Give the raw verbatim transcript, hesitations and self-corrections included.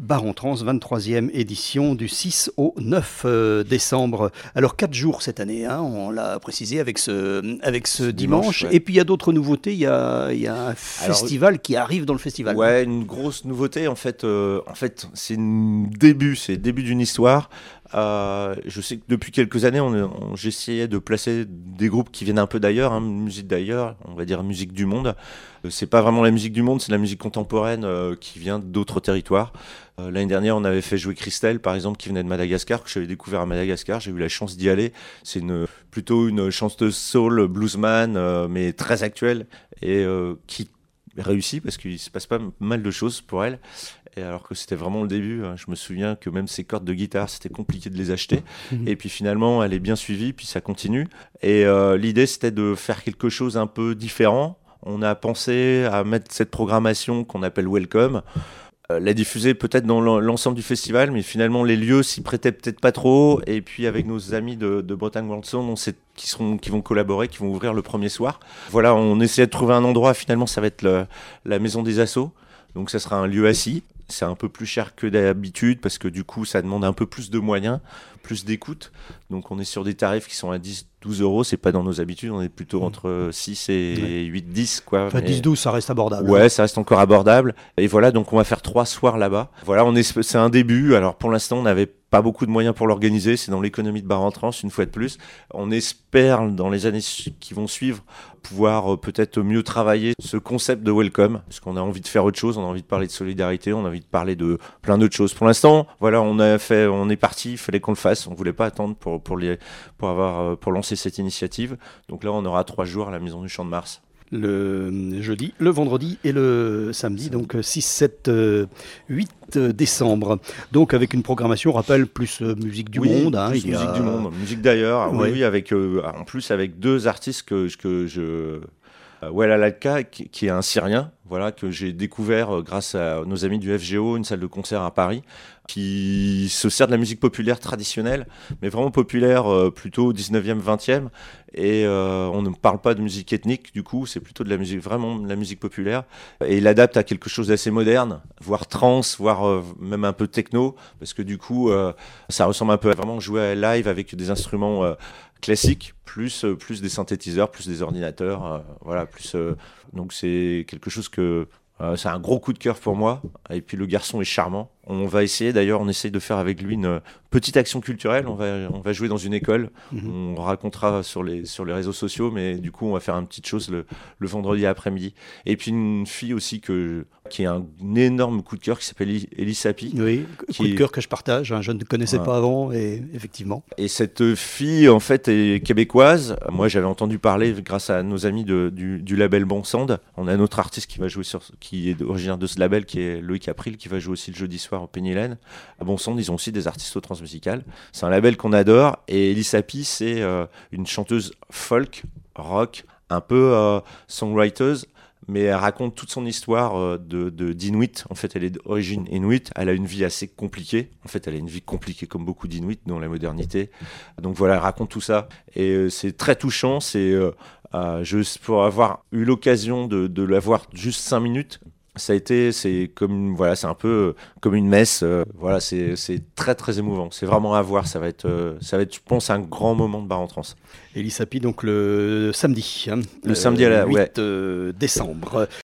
Bar en Trance, vingt-troisième édition du six au neuf euh, décembre. Alors quatre jours cette année, hein, on l'a précisé avec ce, avec ce, ce dimanche. dimanche ouais. Et puis il y a d'autres nouveautés, il y a, il y a un festival Alors, qui arrive dans le festival. Ouais, une grosse nouveauté en fait. Euh, en fait, c'est un début, c'est le début d'une histoire. Euh, je sais que depuis quelques années, on, on, j'essayais de placer des groupes qui viennent un peu d'ailleurs, hein, musique d'ailleurs, on va dire musique du monde. Euh, c'est pas vraiment la musique du monde, c'est la musique contemporaine euh, qui vient d'autres territoires. Euh, l'année dernière, on avait fait jouer Christelle, par exemple, qui venait de Madagascar, que j'avais découvert à Madagascar. J'ai eu la chance d'y aller. C'est une, plutôt une chanteuse soul, bluesman, euh, mais très actuelle et euh, qui réussit parce qu'il se passe pas mal de choses pour elle. Et alors que c'était vraiment le début, hein. Je me souviens que même ses cordes de guitare, c'était compliqué de les acheter. Mmh. Et puis finalement, elle est bien suivie, puis ça continue. Et euh, l'idée, c'était de faire quelque chose un peu différent. On a pensé à mettre cette programmation qu'on appelle Welcome, euh, la diffuser peut-être dans l'ensemble du festival, mais finalement, les lieux s'y prêtaient peut-être pas trop. Et puis avec nos amis de, de Bretagne World Sound, on sait qui, seront, qui vont collaborer, qui vont ouvrir le premier soir. Voilà, on essayait de trouver un endroit. Finalement, ça va être le, la Maison des Assos. Donc ça sera un lieu assis. C'est un peu plus cher que d'habitude parce que du coup ça demande un peu plus de moyens, plus d'écoute. Donc on est sur des tarifs qui sont à dix douze euros, c'est pas dans nos habitudes, on est plutôt entre six et ouais. huit dix quoi. Enfin, dix douze ça reste abordable. Ouais, hein. Ça reste encore abordable. Et voilà, donc on va faire trois soirs là-bas. Voilà, on est, c'est un début. Alors pour l'instant on n'avait pas beaucoup de moyens pour l'organiser, c'est dans l'économie de Bar en Trance une fois de plus. On espère dans les années qui vont suivre pouvoir euh, peut-être mieux travailler ce concept de welcome, parce qu'on a envie de faire autre chose, on a envie de parler de solidarité, on a envie de parler de plein d'autres choses. Pour l'instant, voilà, on a fait, on est parti, il fallait qu'on le fasse, on voulait pas attendre pour pour les pour avoir pour lancer cette initiative. Donc là, on aura trois jours à la Maison du Champ de Mars. Le jeudi, le vendredi et le samedi, donc six, sept, huit décembre. Donc avec une programmation, on rappelle, plus euh, musique du oui, monde. Hein, plus il y musique a... du monde, musique d'ailleurs. Ouais. Oui, oui, avec euh, en plus avec deux artistes que, que je... Euh, Wella Lalka, qui, qui est un Syrien, voilà, que j'ai découvert euh, grâce à nos amis du F G O, une salle de concert à Paris, qui se sert de la musique populaire traditionnelle, mais vraiment populaire euh, plutôt dix-neuvième, vingtième. Et euh, on ne parle pas de musique ethnique, du coup, c'est plutôt de la musique, vraiment de la musique populaire. Et il adapte à quelque chose d'assez moderne, voire trance, voire euh, même un peu techno, parce que du coup, euh, ça ressemble un peu à vraiment jouer à live avec des instruments euh, classiques, plus, euh, plus des synthétiseurs, plus des ordinateurs, euh, voilà, plus. Euh, donc c'est quelque chose que. Euh, c'est un gros coup de cœur pour moi. Et puis le garçon est charmant. On va essayer, d'ailleurs, on essaye de faire avec lui une petite action culturelle. On va, on va jouer dans une école. Mmh. On racontera sur les, sur les réseaux sociaux, mais du coup, on va faire une petite chose le, le vendredi après-midi. Et puis une fille aussi que, qui a un énorme coup de cœur qui s'appelle Elie Sapi. Oui, qui coup de cœur que je partage. Hein, je ne connaissais ouais. pas avant, et effectivement. Et cette fille, en fait, est québécoise. Moi, j'avais entendu parler grâce à nos amis de, du, du label Bon Sand. On a un autre artiste qui va jouer sur, qui est originaire de ce label, qui est Loïc April, qui va jouer aussi le jeudi soir au Pénilène. À Bon Sand, ils ont aussi des artistes au transmusical. C'est un label qu'on adore. Et Elie Sapi, c'est euh, une chanteuse folk, rock, un peu euh, songwriter, mais elle raconte toute son histoire euh, de, de, d'Inuit. En fait, elle est d'origine Inuit. Elle a une vie assez compliquée. En fait, elle a une vie compliquée comme beaucoup d'Inuits dans la modernité. Donc voilà, elle raconte tout ça. Et euh, c'est très touchant. C'est, euh, euh, je, pour avoir eu l'occasion de, de la voir juste cinq minutes, ça a été, c'est comme, voilà, c'est un peu comme une messe. Euh, voilà, c'est, c'est très très émouvant. C'est vraiment à voir. Ça va être, euh, ça va être, je pense, un grand moment de Bar en Trance. Elie Sapi, donc le samedi. Hein, le samedi à la huit ouais. euh, décembre.